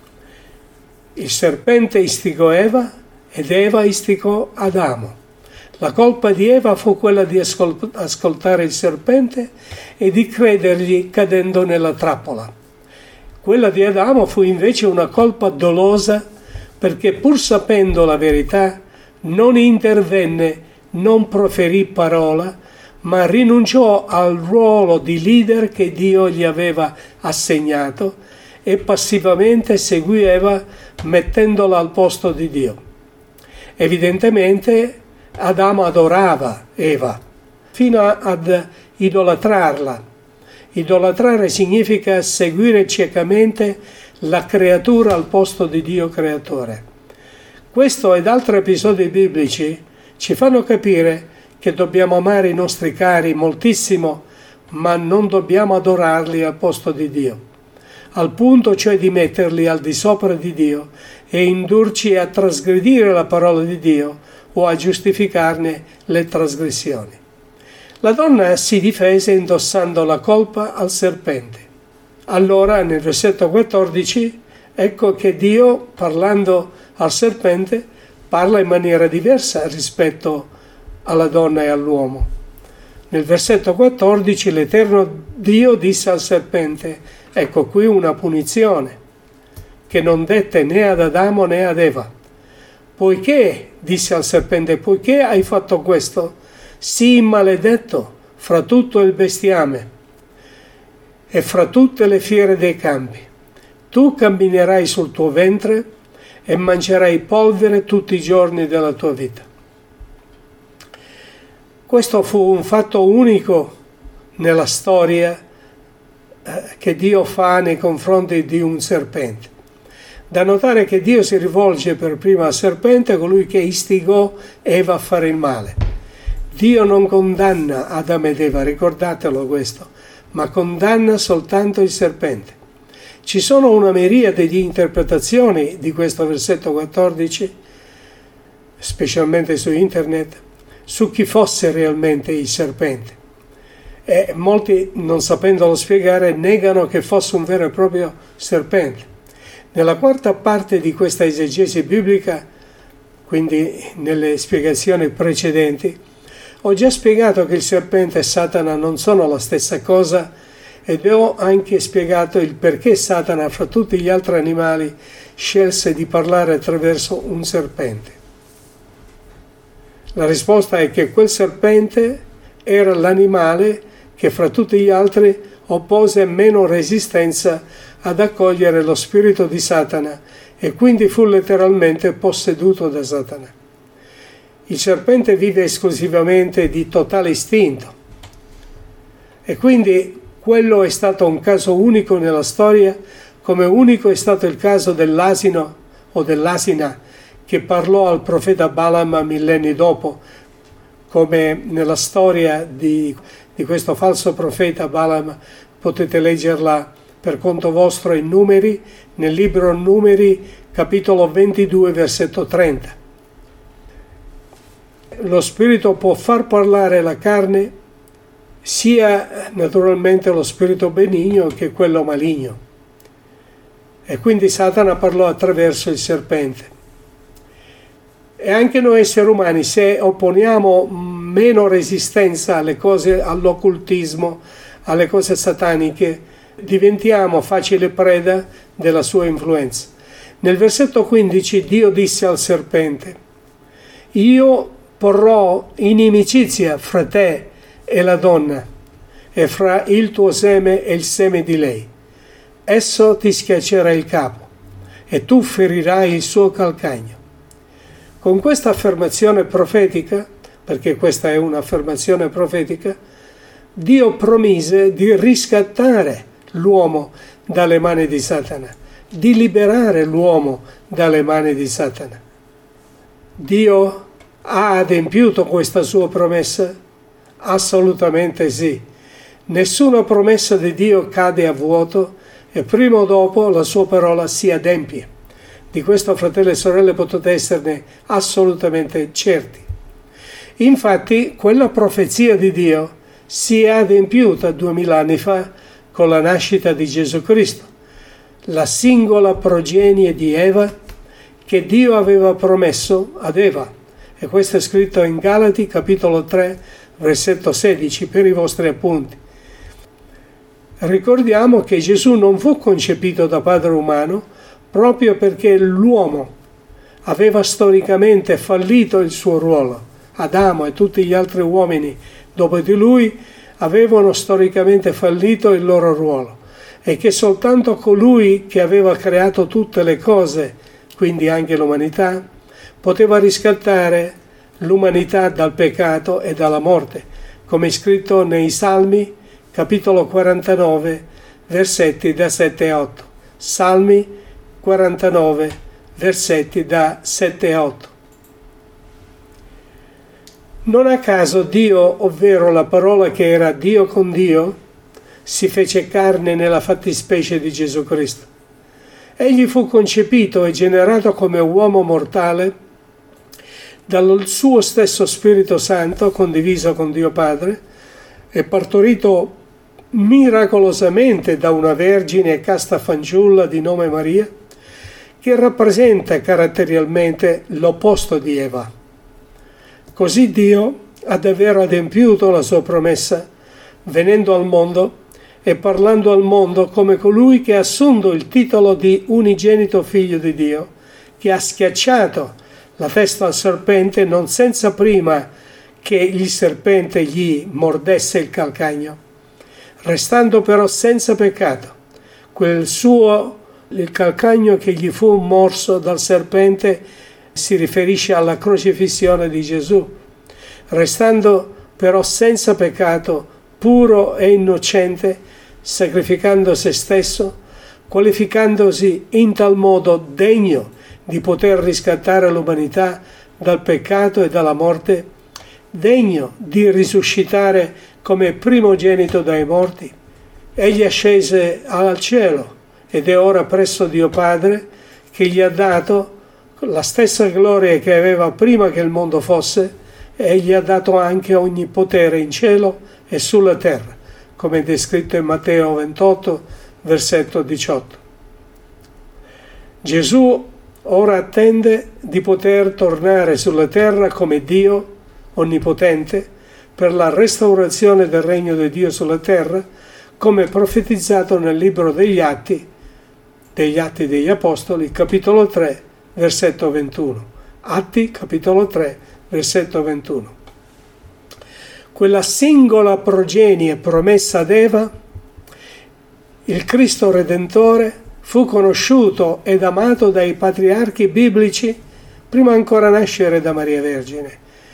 Il serpente istigò Eva ed Eva istigò Adamo. La colpa di Eva fu quella di ascoltare il serpente e di credergli cadendo nella trappola. Quella di Adamo fu invece una colpa dolosa perché pur sapendo la verità non intervenne non proferì parola, ma rinunciò al ruolo di leader che Dio gli aveva assegnato e passivamente seguì Eva mettendola al posto di Dio. Evidentemente Adamo adorava Eva fino ad idolatrarla. Idolatrare significa seguire ciecamente la creatura al posto di Dio creatore. Questo ed altri episodi biblici ci fanno capire che dobbiamo amare i nostri cari moltissimo, ma non dobbiamo adorarli al posto di Dio, al punto cioè di metterli al di sopra di Dio e indurci a trasgredire la parola di Dio o a giustificarne le trasgressioni. La donna si difese indossando la colpa al serpente. Allora, nel versetto quattordici, ecco che Dio, parlando al serpente, parla in maniera diversa rispetto alla donna e all'uomo. Nel versetto quattordici, l'Eterno Dio disse al serpente: ecco qui una punizione che non dette né ad Adamo né ad Eva. Poiché, disse al serpente, poiché hai fatto questo, sii maledetto fra tutto il bestiame e fra tutte le fiere dei campi. Tu camminerai sul tuo ventre e mangerai polvere tutti i giorni della tua vita. Questo fu un fatto unico nella storia eh, che Dio fa nei confronti di un serpente. Da notare che Dio si rivolge per prima al serpente, colui che istigò Eva a fare il male. Dio non condanna Adamo ed Eva, ricordatelo questo, ma condanna soltanto il serpente. Ci sono una miriade di interpretazioni di questo versetto quattordici, specialmente su internet, su chi fosse realmente il serpente. E molti, non sapendolo spiegare, negano che fosse un vero e proprio serpente. Nella quarta parte di questa esegesi biblica, quindi nelle spiegazioni precedenti, ho già spiegato che il serpente e Satana non sono la stessa cosa ed ho anche spiegato il perché Satana, fra tutti gli altri animali, scelse di parlare attraverso un serpente. La risposta è che quel serpente era l'animale che fra tutti gli altri oppose meno resistenza ad accogliere lo spirito di Satana e quindi fu letteralmente posseduto da Satana. Il serpente vive esclusivamente di totale istinto e quindi quello è stato un caso unico nella storia, come unico è stato il caso dell'asino o dell'asina che parlò al profeta Balaam millenni dopo, come nella storia di, di questo falso profeta Balaam. Potete leggerla per conto vostro in Numeri, nel libro Numeri, capitolo ventidue, versetto trenta. Lo spirito può far parlare la carne, sia naturalmente lo spirito benigno che quello maligno. E quindi Satana parlò attraverso il serpente. E anche noi esseri umani, se opponiamo meno resistenza alle cose, all'occultismo, alle cose sataniche, diventiamo facile preda della sua influenza. Nel versetto quindici Dio disse al serpente: io porrò inimicizia fra te e la donna, e fra il tuo seme e il seme di lei. Esso ti schiaccerà il capo, e tu ferirai il suo calcagno. Con questa affermazione profetica, perché questa è un'affermazione profetica, Dio promise di riscattare l'uomo dalle mani di Satana, di liberare l'uomo dalle mani di Satana. Dio ha adempiuto questa sua promessa? Assolutamente sì. Nessuna promessa di Dio cade a vuoto e prima o dopo la sua parola si adempie. Di questo, fratelli e sorelle, potete esserne assolutamente certi. Infatti, quella profezia di Dio si è adempiuta duemila anni fa con la nascita di Gesù Cristo, la singola progenie di Eva che Dio aveva promesso ad Eva. E questo è scritto in Galati, capitolo tre, versetto sedici, per i vostri appunti. Ricordiamo che Gesù non fu concepito da padre umano proprio perché l'uomo aveva storicamente fallito il suo ruolo, Adamo e tutti gli altri uomini dopo di lui avevano storicamente fallito il loro ruolo e che soltanto colui che aveva creato tutte le cose, quindi anche l'umanità, poteva riscattare l'umanità dal peccato e dalla morte, come è scritto nei Salmi, capitolo quarantanove, versetti da sette a otto. Salmi quarantanove, versetti da sette a otto. Non a caso Dio, ovvero la parola che era Dio con Dio, si fece carne nella fattispecie di Gesù Cristo. Egli fu concepito e generato come uomo mortale dal suo stesso Spirito Santo, condiviso con Dio Padre, e partorito miracolosamente da una vergine e casta fanciulla di nome Maria, che rappresenta caratterialmente l'opposto di Eva. Così Dio ha davvero adempiuto la sua promessa, venendo al mondo e parlando al mondo come colui che ha assunto il titolo di unigenito figlio di Dio, che ha schiacciato la testa al serpente non senza prima che il serpente gli mordesse il calcagno, restando però senza peccato. Quel suo, il calcagno che gli fu morso dal serpente, si riferisce alla crocifissione di Gesù, restando però senza peccato, puro e innocente, sacrificando se stesso, qualificandosi in tal modo degno di poter riscattare l'umanità dal peccato e dalla morte, degno di risuscitare come primogenito dai morti. Egli ascese al cielo ed è ora presso Dio Padre, che gli ha dato la stessa gloria che aveva prima che il mondo fosse, e gli ha dato anche ogni potere in cielo e sulla terra, come è descritto in Matteo ventotto, versetto diciotto. Gesù ora attende di poter tornare sulla terra come Dio onnipotente per la restaurazione del regno di Dio sulla terra, come profetizzato nel libro degli Atti, degli Atti degli Apostoli, capitolo tre, versetto ventuno. Atti, capitolo tre, versetto ventuno. Quella singola progenie promessa ad Eva, il Cristo Redentore, fu conosciuto ed amato dai patriarchi biblici prima ancora nascere da Maria Vergine.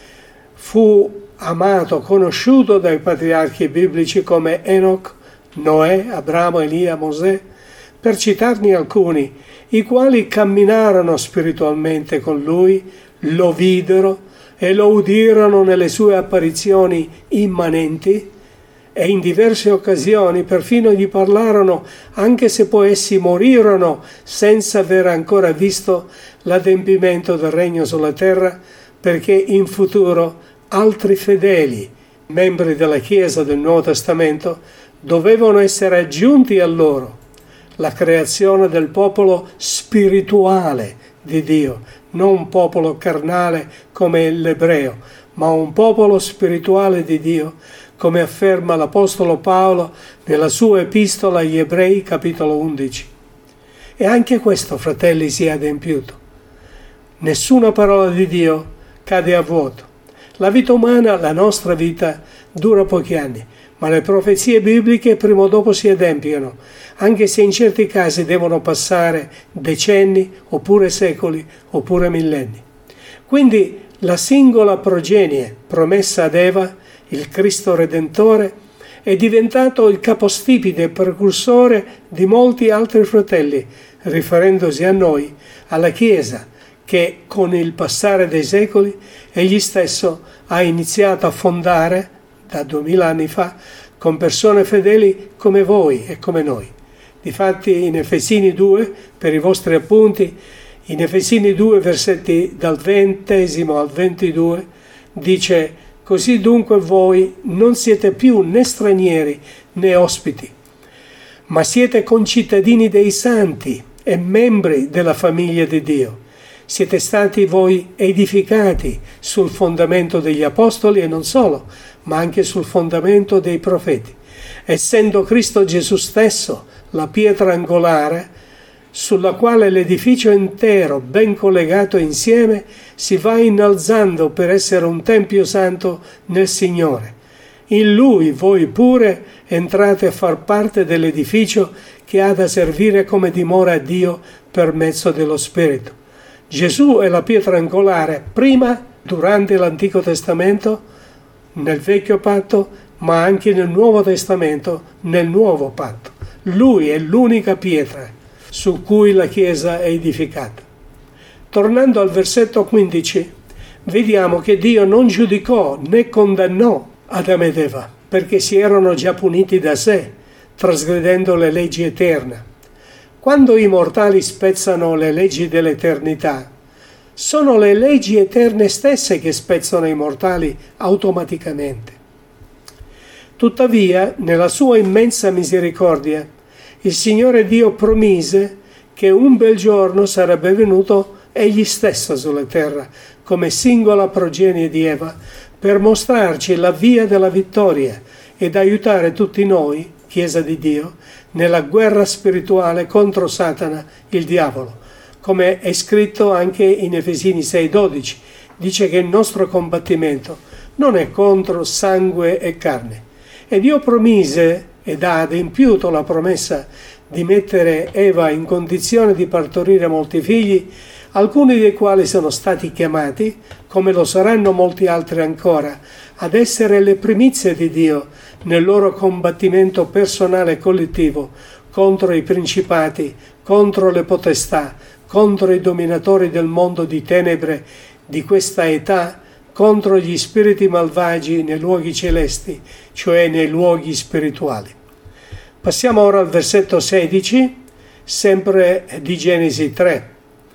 Fu amato, conosciuto dai patriarchi biblici come Enoch, Noè, Abramo, Elia, Mosè, per citarne alcuni, i quali camminarono spiritualmente con lui, lo videro e lo udirono nelle sue apparizioni immanenti, e in diverse occasioni perfino gli parlarono, anche se poi essi morirono senza aver ancora visto l'adempimento del regno sulla terra, perché in futuro altri fedeli, membri della Chiesa del Nuovo Testamento, dovevano essere aggiunti a loro, la creazione del popolo spirituale di Dio, non un popolo carnale come l'ebreo, ma un popolo spirituale di Dio, come afferma l'Apostolo Paolo nella sua epistola agli Ebrei, capitolo undici. E anche questo, fratelli, si è adempiuto. Nessuna parola di Dio cade a vuoto. La vita umana, la nostra vita, dura pochi anni, ma le profezie bibliche prima o dopo si adempiono, anche se in certi casi devono passare decenni, oppure secoli, oppure millenni. Quindi la singola progenie promessa ad Eva, il Cristo Redentore, è diventato il capostipite e precursore di molti altri fratelli, riferendosi a noi, alla Chiesa, che con il passare dei secoli egli stesso ha iniziato a fondare da duemila anni fa, con persone fedeli come voi e come noi. Difatti in Efesini due, per i vostri appunti, in Efesini due, versetti dal ventesimo al ventidue, dice: «Così dunque voi non siete più né stranieri né ospiti, ma siete concittadini dei santi e membri della famiglia di Dio. Siete stati voi edificati sul fondamento degli apostoli e non solo, ma anche sul fondamento dei profeti, essendo Cristo Gesù stesso la pietra angolare, sulla quale l'edificio intero, ben collegato insieme, si va innalzando per essere un tempio santo nel Signore. In Lui voi pure entrate a far parte dell'edificio che ha da servire come dimora a Dio per mezzo dello Spirito. Gesù è la pietra angolare, prima, durante l'Antico Testamento, nel Vecchio Patto, ma anche nel Nuovo Testamento, nel Nuovo Patto. Lui è l'unica pietra su cui la Chiesa è edificata. Tornando al versetto quindici, vediamo che Dio non giudicò né condannò Adamo ed Eva, perché si erano già puniti da sé, trasgredendo le leggi eterne. Quando i mortali spezzano le leggi dell'eternità, sono le leggi eterne stesse che spezzano i mortali automaticamente. Tuttavia, nella sua immensa misericordia, il Signore Dio promise che un bel giorno sarebbe venuto egli stesso sulla terra, come singola progenie di Eva, per mostrarci la via della vittoria ed aiutare tutti noi, Chiesa di Dio, nella guerra spirituale contro Satana, il diavolo. Come è scritto anche in Efesini sei dodici, dice che il nostro combattimento non è contro sangue e carne. E Dio promise ed ha adempiuto la promessa di mettere Eva in condizione di partorire molti figli, alcuni dei quali sono stati chiamati, come lo saranno molti altri ancora, ad essere le primizie di Dio nel loro combattimento personale e collettivo contro i principati, contro le potestà, contro i dominatori del mondo di tenebre di questa età, contro gli spiriti malvagi nei luoghi celesti, cioè nei luoghi spirituali. Passiamo ora al versetto sedici, sempre di Genesi tre.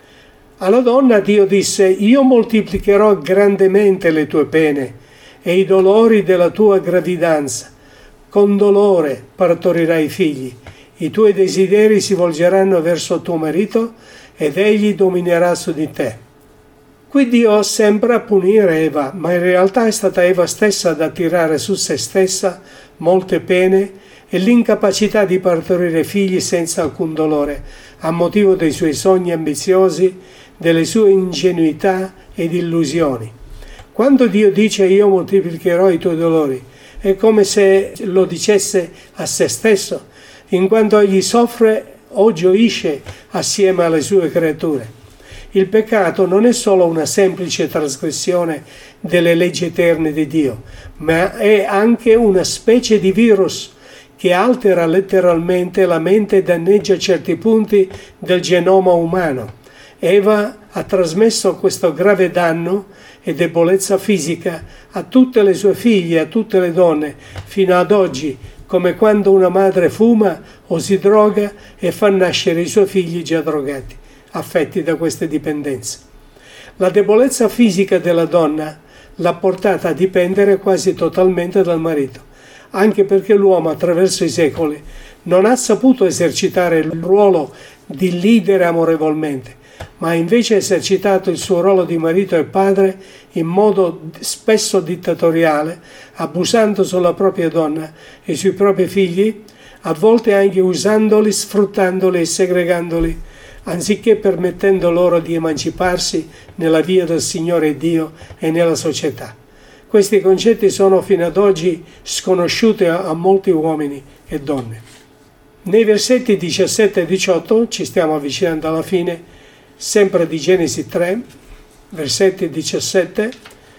Alla donna Dio disse: io moltiplicherò grandemente le tue pene e i dolori della tua gravidanza. Con dolore partorirai figli. I tuoi desideri si volgeranno verso tuo marito ed egli dominerà su di te. Qui Dio sembra punire Eva, ma in realtà è stata Eva stessa ad attirare su se stessa molte pene e l'incapacità di partorire figli senza alcun dolore, a motivo dei suoi sogni ambiziosi, delle sue ingenuità ed illusioni. Quando Dio dice io moltiplicherò i tuoi dolori, è come se lo dicesse a se stesso, in quanto egli soffre o gioisce assieme alle sue creature. Il peccato non è solo una semplice trasgressione delle leggi eterne di Dio, ma è anche una specie di virus che altera letteralmente la mente e danneggia certi punti del genoma umano. Eva ha trasmesso questo grave danno e debolezza fisica a tutte le sue figlie, a tutte le donne, fino ad oggi, come quando una madre fuma o si droga e fa nascere i suoi figli già drogati, affetti da queste dipendenze. La debolezza fisica della donna l'ha portata a dipendere quasi totalmente dal marito, anche perché l'uomo attraverso i secoli non ha saputo esercitare il ruolo di leader amorevolmente, ma ha invece esercitato il suo ruolo di marito e padre in modo spesso dittatoriale, abusando sulla propria donna e sui propri figli, a volte anche usandoli, sfruttandoli e segregandoli, anziché permettendo loro di emanciparsi nella via del Signore Dio e nella società. Questi concetti sono fino ad oggi sconosciuti a, a molti uomini e donne. Nei versetti diciassette e diciotto, ci stiamo avvicinando alla fine, sempre di Genesi tre, versetti diciassette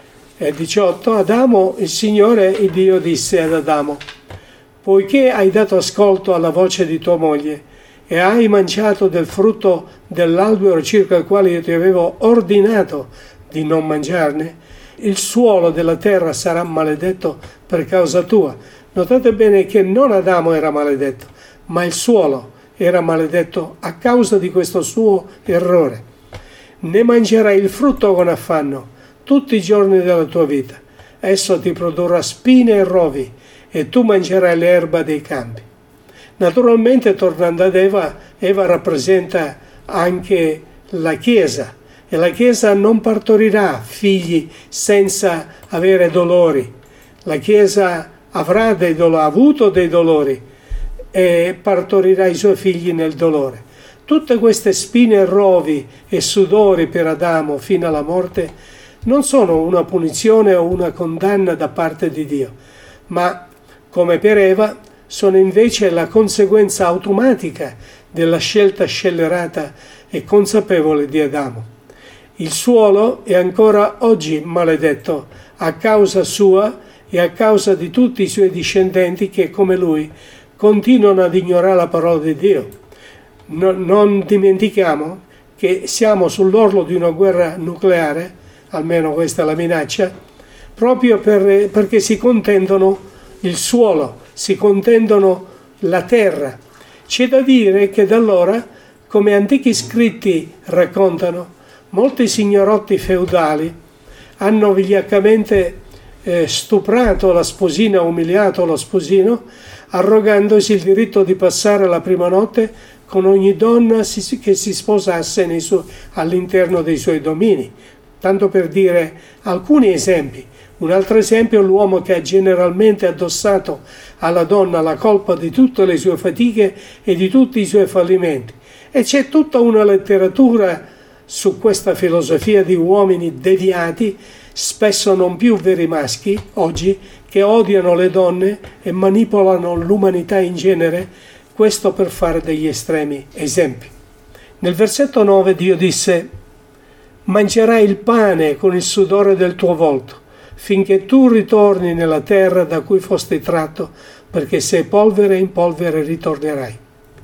e diciotto, Adamo, il Signore, il Dio, disse ad Adamo: poiché hai dato ascolto alla voce di tua moglie e hai mangiato del frutto dell'albero circa il quale io ti avevo ordinato di non mangiarne, il suolo della terra sarà maledetto per causa tua. Notate bene che non Adamo era maledetto, ma il suolo era maledetto a causa di questo suo errore. Ne mangerai il frutto con affanno tutti i giorni della tua vita. Esso ti produrrà spine e rovi e tu mangerai l'erba dei campi. Naturalmente, tornando ad Eva, Eva rappresenta anche la Chiesa, e la Chiesa non partorirà figli senza avere dolori. La Chiesa avrà dei dolori, ha avuto dei dolori, e partorirà i suoi figli nel dolore. Tutte queste spine, rovi e sudori per Adamo fino alla morte non sono una punizione o una condanna da parte di Dio, ma, come per Eva, sono invece la conseguenza automatica della scelta scellerata e consapevole di Adamo. Il suolo è ancora oggi maledetto a causa sua e a causa di tutti i suoi discendenti che, come lui, continuano ad ignorare la parola di Dio. No, non dimentichiamo che siamo sull'orlo di una guerra nucleare, almeno questa è la minaccia, proprio per, perché si contendono il suolo, si contendono la terra. C'è da dire che da allora, come antichi scritti raccontano, molti signorotti feudali hanno vigliaccamente eh, stuprato la sposina, umiliato lo sposino, arrogandosi il diritto di passare la prima notte con ogni donna si, che si sposasse nei su, all'interno dei suoi domini. Tanto per dire alcuni esempi. Un altro esempio è l'uomo che ha generalmente addossato alla donna la colpa di tutte le sue fatiche e di tutti i suoi fallimenti. E c'è tutta una letteratura su questa filosofia di uomini deviati, spesso non più veri maschi, oggi, che odiano le donne e manipolano l'umanità in genere, questo per fare degli estremi esempi. Nel versetto nove Dio disse: «Mangerai il pane con il sudore del tuo volto, finché tu ritorni nella terra da cui fosti tratto, perché sei polvere, in polvere ritornerai».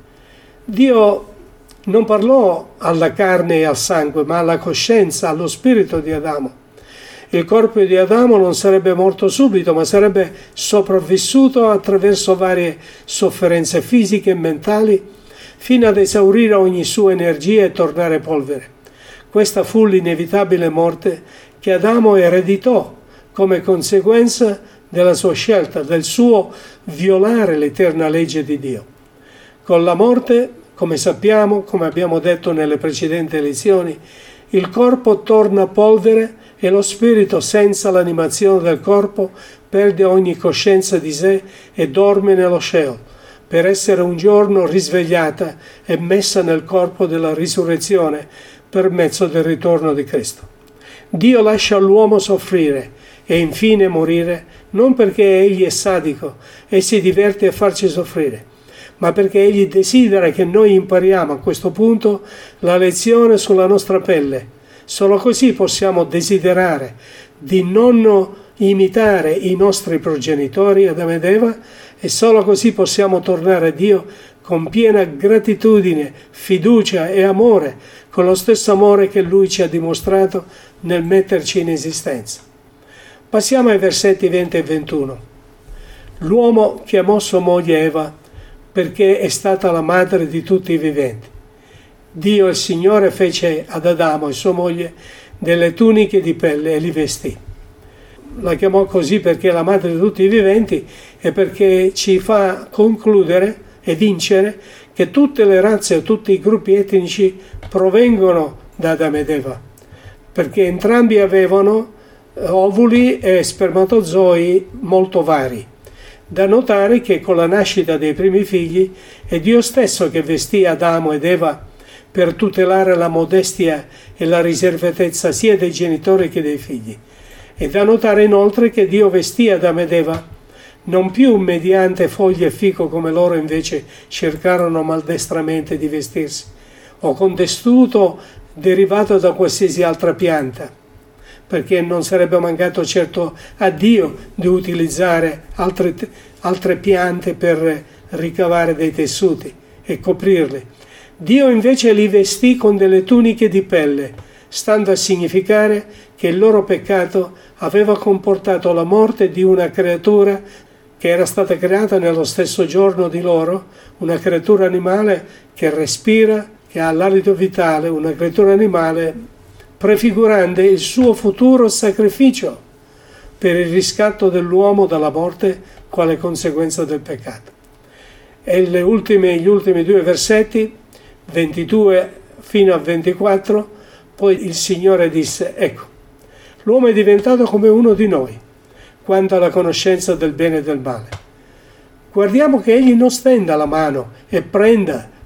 Dio non parlò alla carne e al sangue, ma alla coscienza, allo spirito di Adamo. Il corpo di Adamo non sarebbe morto subito, ma sarebbe sopravvissuto attraverso varie sofferenze fisiche e mentali, fino ad esaurire ogni sua energia e tornare polvere. Questa fu l'inevitabile morte che Adamo ereditò come conseguenza della sua scelta, del suo violare l'eterna legge di Dio. Con la morte, come sappiamo, come abbiamo detto nelle precedenti lezioni, il corpo torna polvere e lo spirito, senza l'animazione del corpo, perde ogni coscienza di sé e dorme nello Sheol, per essere un giorno risvegliata e messa nel corpo della risurrezione per mezzo del ritorno di Cristo. Dio lascia l'uomo soffrire e infine morire, non perché egli è sadico e si diverte a farci soffrire, ma perché egli desidera che noi impariamo a questo punto la lezione sulla nostra pelle. Solo così possiamo desiderare di non imitare i nostri progenitori Adamo ed Eva, e solo così possiamo tornare a Dio con piena gratitudine, fiducia e amore, con lo stesso amore che Lui ci ha dimostrato nel metterci in esistenza. Passiamo ai versetti venti e ventuno. L'uomo chiamò sua moglie Eva perché è stata la madre di tutti i viventi. Dio il Signore fece ad Adamo e sua moglie delle tuniche di pelle e li vestì. La chiamò così perché è la madre di tutti i viventi e perché ci fa concludere e vincere che tutte le razze e tutti i gruppi etnici provengono da Adamo ed Eva, perché entrambi avevano ovuli e spermatozoi molto vari. Da notare che con la nascita dei primi figli è Dio stesso che vestì Adamo ed Eva per tutelare la modestia e la riservatezza sia dei genitori che dei figli. È da notare inoltre che Dio vestì Adamo ed Eva non più mediante foglie e fico come loro invece cercarono maldestramente di vestirsi, o con tessuto derivato da qualsiasi altra pianta, perché non sarebbe mancato certo a Dio di utilizzare altre, altre piante per ricavare dei tessuti e coprirli. Dio invece li vestì con delle tuniche di pelle, stando a significare che il loro peccato aveva comportato la morte di una creatura che era stata creata nello stesso giorno di loro, una creatura animale che respira, che ha l'alito vitale, una creatura animale prefigurando il suo futuro sacrificio per il riscatto dell'uomo dalla morte quale conseguenza del peccato. E le ultime, gli ultimi due versetti, ventidue fino a ventiquattro, poi il Signore disse: ecco, l'uomo è diventato come uno di noi, quanto alla conoscenza del bene e del male. Guardiamo che egli non stenda la mano e prenda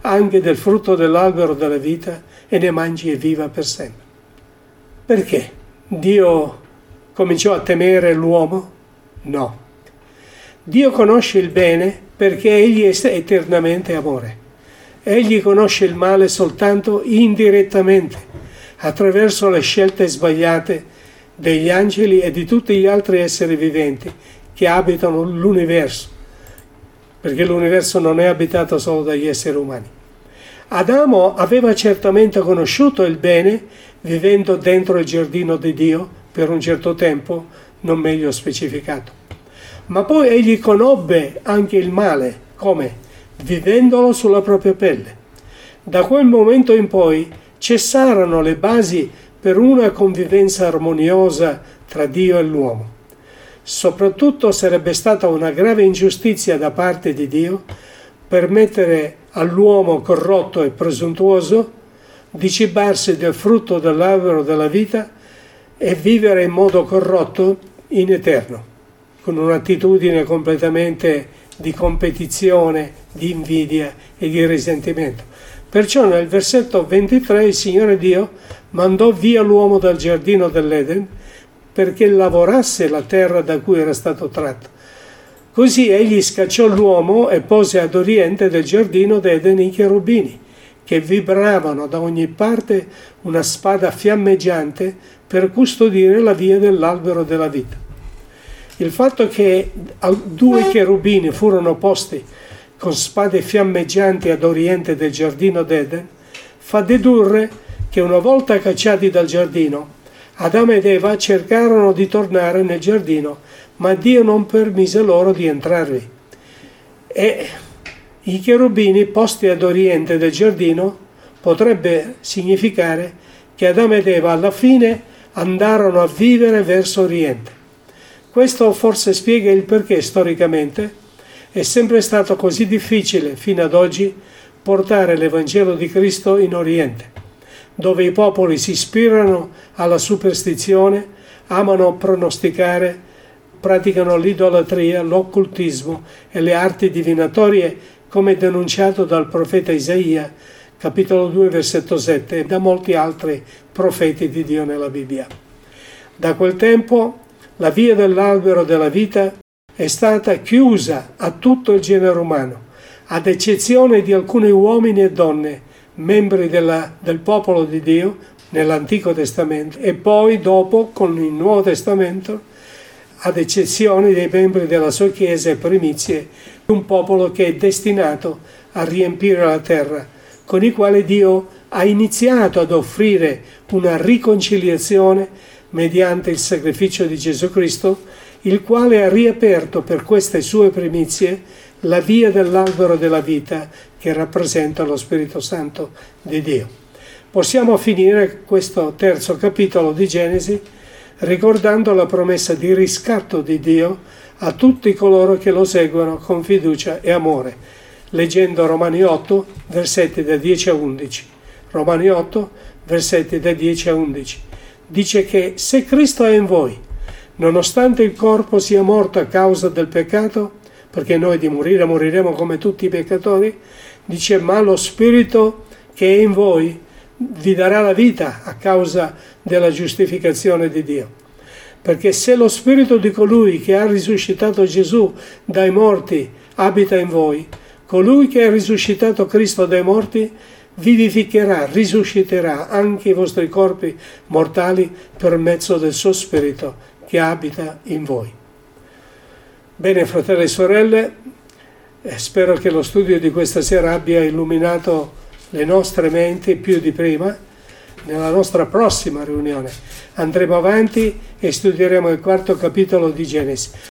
anche del frutto dell'albero della vita e ne mangi e viva per sempre. Perché? Dio cominciò a temere l'uomo? No. Dio conosce il bene perché Egli è eternamente amore. Egli conosce il male soltanto indirettamente, attraverso le scelte sbagliate degli angeli e di tutti gli altri esseri viventi che abitano l'universo, perché l'universo non è abitato solo dagli esseri umani. Adamo aveva certamente conosciuto il bene vivendo dentro il giardino di Dio per un certo tempo, non meglio specificato. Ma poi egli conobbe anche il male, come? Vivendolo sulla propria pelle. Da quel momento in poi cessarono le basi per una convivenza armoniosa tra Dio e l'uomo. Soprattutto sarebbe stata una grave ingiustizia da parte di Dio permettere all'uomo corrotto e presuntuoso di cibarsi del frutto dell'albero della vita e vivere in modo corrotto in eterno, con un'attitudine completamente di competizione, di invidia e di risentimento. Perciò nel versetto ventitré il Signore Dio mandò via l'uomo dal giardino dell'Eden perché lavorasse la terra da cui era stato tratto. Così egli scacciò l'uomo e pose ad oriente del giardino d'Eden i cherubini, che vibravano da ogni parte una spada fiammeggiante per custodire la via dell'albero della vita. Il fatto che due cherubini furono posti con spade fiammeggianti ad oriente del giardino d'Eden fa dedurre che una volta cacciati dal giardino, Adamo ed Eva cercarono di tornare nel giardino, ma Dio non permise loro di entrarvi. E i cherubini posti ad oriente del giardino potrebbe significare che Adamo ed Eva alla fine andarono a vivere verso oriente. Questo forse spiega il perché storicamente è sempre stato così difficile fino ad oggi portare l'Evangelo di Cristo in Oriente, dove i popoli si ispirano alla superstizione, amano pronosticare, praticano l'idolatria, l'occultismo e le arti divinatorie, come denunciato dal profeta Isaia, capitolo due, versetto sette, e da molti altri profeti di Dio nella Bibbia. Da quel tempo la via dell'albero della vita è stata chiusa a tutto il genere umano, ad eccezione di alcuni uomini e donne, membri della, del popolo di Dio nell'Antico Testamento, e poi dopo con il Nuovo Testamento, ad eccezione dei membri della sua Chiesa e primizie, un popolo che è destinato a riempire la terra, con i quali Dio ha iniziato ad offrire una riconciliazione mediante il sacrificio di Gesù Cristo, il quale ha riaperto per queste sue primizie la via dell'albero della vita che rappresenta lo Spirito Santo di Dio. Possiamo finire questo terzo capitolo di Genesi ricordando la promessa di riscatto di Dio a tutti coloro che lo seguono con fiducia e amore, leggendo Romani otto, versetti da dieci a undici. Romani otto, versetti da dieci a undici. Dice che se Cristo è in voi, nonostante il corpo sia morto a causa del peccato, perché noi di morire moriremo come tutti i peccatori, dice ma lo Spirito che è in voi vi darà la vita a causa della giustificazione di Dio. Perché se lo Spirito di colui che ha risuscitato Gesù dai morti abita in voi, colui che ha risuscitato Cristo dai morti vivificherà, risusciterà anche i vostri corpi mortali per mezzo del suo Spirito che abita in voi. Bene, fratelli e sorelle, spero che lo studio di questa sera abbia illuminato le nostre menti più di prima. Nella nostra prossima riunione andremo avanti e studieremo il quarto capitolo di Genesi.